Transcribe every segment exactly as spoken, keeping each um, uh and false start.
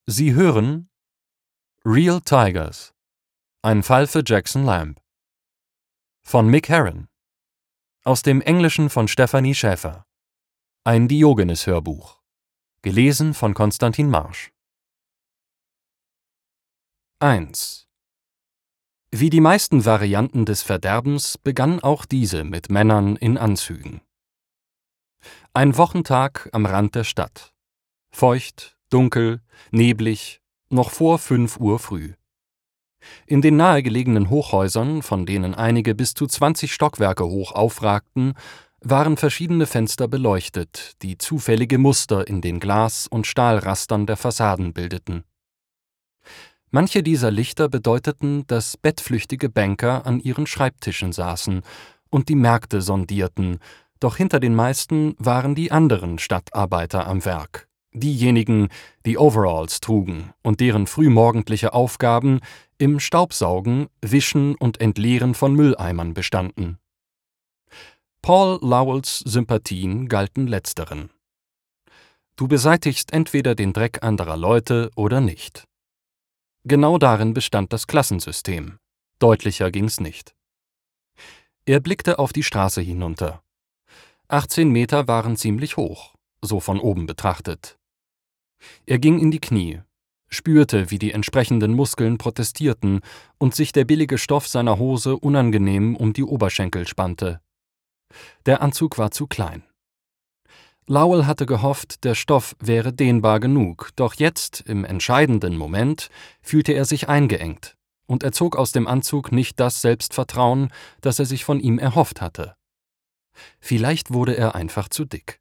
Sie hören Real Tigers, ein Fall für Jackson Lamb von Mick Herron, aus dem Englischen von Stephanie Schäfer, ein Diogenes-Hörbuch, gelesen von Konstantin Marsch. eins. Wie die meisten Varianten des Verderbens begann auch diese mit Männern in Anzügen. Ein Wochentag am Rand der Stadt. Feucht, dunkel, neblig, noch vor fünf Uhr früh. In den nahegelegenen Hochhäusern, von denen einige bis zu zwanzig Stockwerke hoch aufragten, waren verschiedene Fenster beleuchtet, die zufällige Muster in den Glas- und Stahlrastern der Fassaden bildeten. Manche dieser Lichter bedeuteten, dass bettflüchtige Banker an ihren Schreibtischen saßen und die Märkte sondierten, doch hinter den meisten waren die anderen Stadtarbeiter am Werk. Diejenigen, die Overalls trugen und deren frühmorgendliche Aufgaben im Staubsaugen, Wischen und Entleeren von Mülleimern bestanden. Paul Lowells Sympathien galten letzteren. Du beseitigst entweder den Dreck anderer Leute oder nicht. Genau darin bestand das Klassensystem. Deutlicher ging's nicht. Er blickte auf die Straße hinunter. achtzehn Meter waren ziemlich hoch, so von oben betrachtet. Er ging in die Knie, spürte, wie die entsprechenden Muskeln protestierten und sich der billige Stoff seiner Hose unangenehm um die Oberschenkel spannte. Der Anzug war zu klein. Lowell hatte gehofft, der Stoff wäre dehnbar genug, doch jetzt, im entscheidenden Moment, fühlte er sich eingeengt, und er zog aus dem Anzug nicht das Selbstvertrauen, das er sich von ihm erhofft hatte. Vielleicht wurde er einfach zu dick.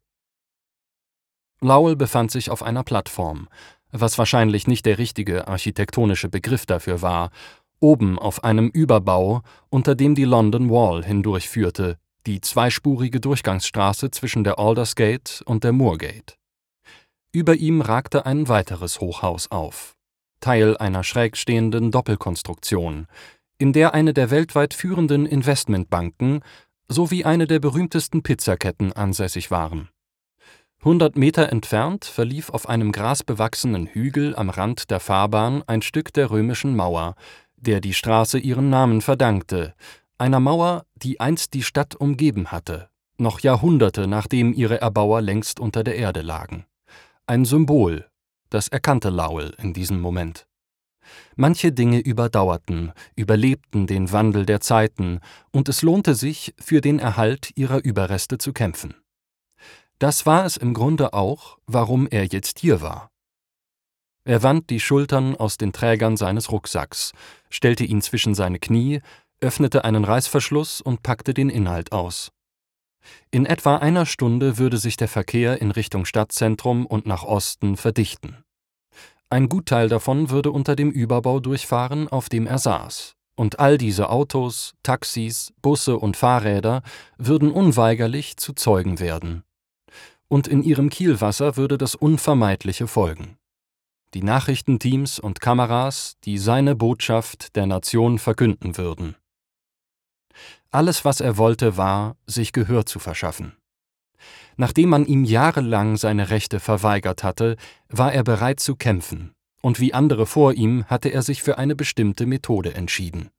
Lowell befand sich auf einer Plattform, was wahrscheinlich nicht der richtige architektonische Begriff dafür war, oben auf einem Überbau, unter dem die London Wall hindurchführte, die zweispurige Durchgangsstraße zwischen der Aldersgate und der Moorgate. Über ihm ragte ein weiteres Hochhaus auf, Teil einer schräg stehenden Doppelkonstruktion, in der eine der weltweit führenden Investmentbanken sowie eine der berühmtesten Pizzaketten ansässig waren. Hundert Meter entfernt verlief auf einem grasbewachsenen Hügel am Rand der Fahrbahn ein Stück der römischen Mauer, der die Straße ihren Namen verdankte, einer Mauer, die einst die Stadt umgeben hatte, noch Jahrhunderte nachdem ihre Erbauer längst unter der Erde lagen. Ein Symbol, das erkannte Lowell in diesem Moment. Manche Dinge überdauerten, überlebten den Wandel der Zeiten, und es lohnte sich, für den Erhalt ihrer Überreste zu kämpfen. Das war es im Grunde auch, warum er jetzt hier war. Er wand die Schultern aus den Trägern seines Rucksacks, stellte ihn zwischen seine Knie, öffnete einen Reißverschluss und packte den Inhalt aus. In etwa einer Stunde würde sich der Verkehr in Richtung Stadtzentrum und nach Osten verdichten. Ein Gutteil davon würde unter dem Überbau durchfahren, auf dem er saß, und all diese Autos, Taxis, Busse und Fahrräder würden unweigerlich zu Zeugen werden. Und in ihrem Kielwasser würde das Unvermeidliche folgen. Die Nachrichtenteams und Kameras, die seine Botschaft der Nation verkünden würden. Alles, was er wollte, war, sich Gehör zu verschaffen. Nachdem man ihm jahrelang seine Rechte verweigert hatte, war er bereit zu kämpfen, und wie andere vor ihm hatte er sich für eine bestimmte Methode entschieden.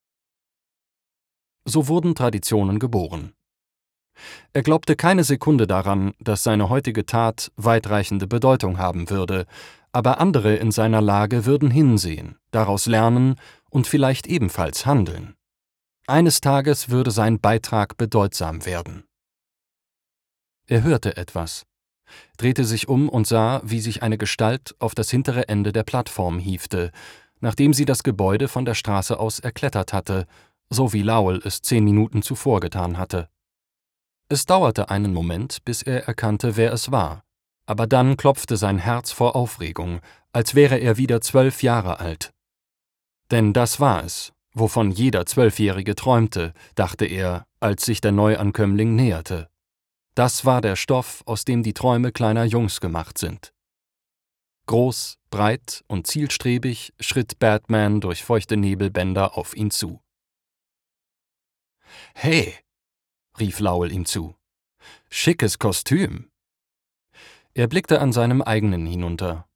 So wurden Traditionen geboren. Er glaubte keine Sekunde daran, dass seine heutige Tat weitreichende Bedeutung haben würde, aber andere in seiner Lage würden hinsehen, daraus lernen und vielleicht ebenfalls handeln. Eines Tages würde sein Beitrag bedeutsam werden. Er hörte etwas, drehte sich um und sah, wie sich eine Gestalt auf das hintere Ende der Plattform hiefte, nachdem sie das Gebäude von der Straße aus erklettert hatte, so wie Lowell es zehn Minuten zuvor getan hatte. Es dauerte einen Moment, bis er erkannte, wer es war, aber dann klopfte sein Herz vor Aufregung, als wäre er wieder zwölf Jahre alt. Denn das war es, wovon jeder Zwölfjährige träumte, dachte er, als sich der Neuankömmling näherte. Das war der Stoff, aus dem die Träume kleiner Jungs gemacht sind. Groß, breit und zielstrebig schritt Batman durch feuchte Nebelbänder auf ihn zu. »Hey«, rief Lowell ihm zu. »Schickes Kostüm!« Er blickte an seinem eigenen hinunter.